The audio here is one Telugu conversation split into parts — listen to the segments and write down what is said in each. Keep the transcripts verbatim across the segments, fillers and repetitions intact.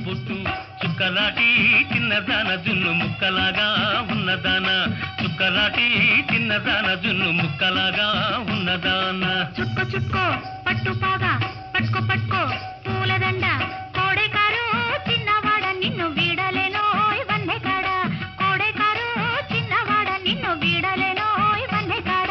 బొట్టు చుక్కలాటి చిన్నదాన జున్ను ముక్కలాగా ఉన్నదాన చుక్కలాటి చిన్నదాన జున్ను ముక్కలాగా ఉన్నదాన చుక్కో చుక్కో పట్టు పాగా పట్టుకో పట్టుకో పూలదండ కోడెకారు చిన్నవాడ నిన్ను వీడలేనో ఇవన్నీ కాడ కోడెకారు చిన్నవాడ నిన్ను వీడలేనో ఇవన్నీ కాడ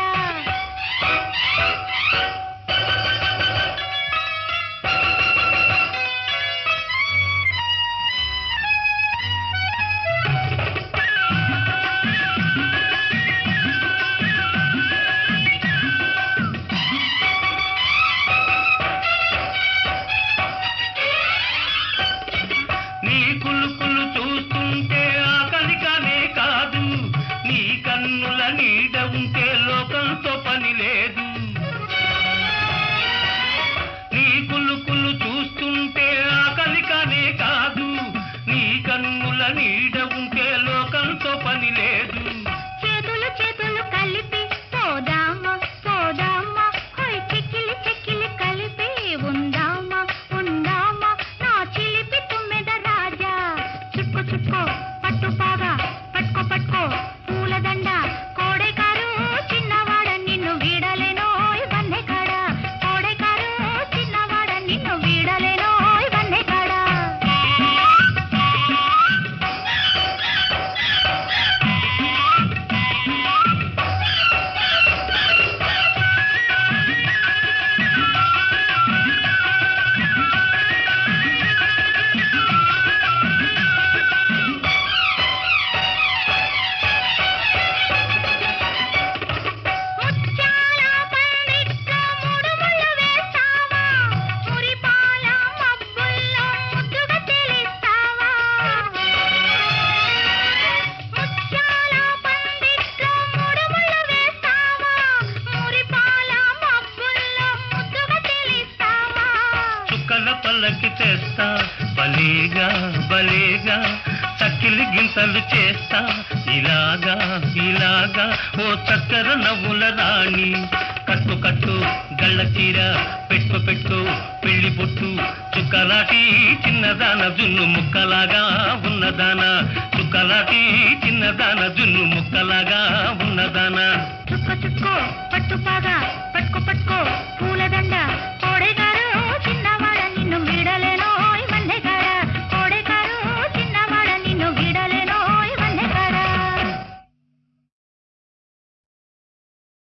నీ కులుకులు చూస్తుంటే ఆకలిగానే కాదు నీ కన్నుల నీడ ఉంటే లోకంతో పని లేదు నీ కులుకులు చూస్తుంటే ఆకలిగానే కాదు నీ కన్నుల నీడ ఉంటే లోకంతో పని లేదు చేతులు చేతులు కలిపి పోదామా పోదామా హోయ్ చెక్కిలి చెక్కిలి కలిపి ఉందామా ఉందామా నా చిలిపి తుమ్మెద రాజా చుక్కో చుక్కో పట్టు పాగా పట్టుకో పట్టుకో పూలదండ కోడెకారు చిన్నవాడ నిన్ను వీడలేనో ఇవన్నీ కాడ కోడెకారు చిన్నవాడ నిన్ను వీడలేనో ఇవన్నీ కాడ ముత్యాల పండిట్లో ముడుములు వేస్తావా మురిపాల మబ్బుల్లో ముద్దుగా తెలుస్తావా ముత్యాల పండిట్లో ముడుములు వేస్తావా మురిపాల మబ్బుల్లో ముద్దుగా తెలుస్తావా చుక్కల పల్లకి తెస్తా బలేగా బలేగా చక్కిలి గింతలు చేస్తా ఇలాగా ఇలాగా ఓ చక్కర నవ్వుల రాణి కట్టు కట్టు గళ్ళ చీర పెట్టు పెట్టు పెళ్లి బొట్టు చుక్కలాటి చిన్నదాన జున్ను ముక్కలాగా ఉన్నదాన చుక్కలాటి చిన్నదాన జున్ను ముక్కలాగా ఉన్నదాన చుక్కో చుక్కో పట్టు పాగా పట్టుకో పట్టుకో పూలదండ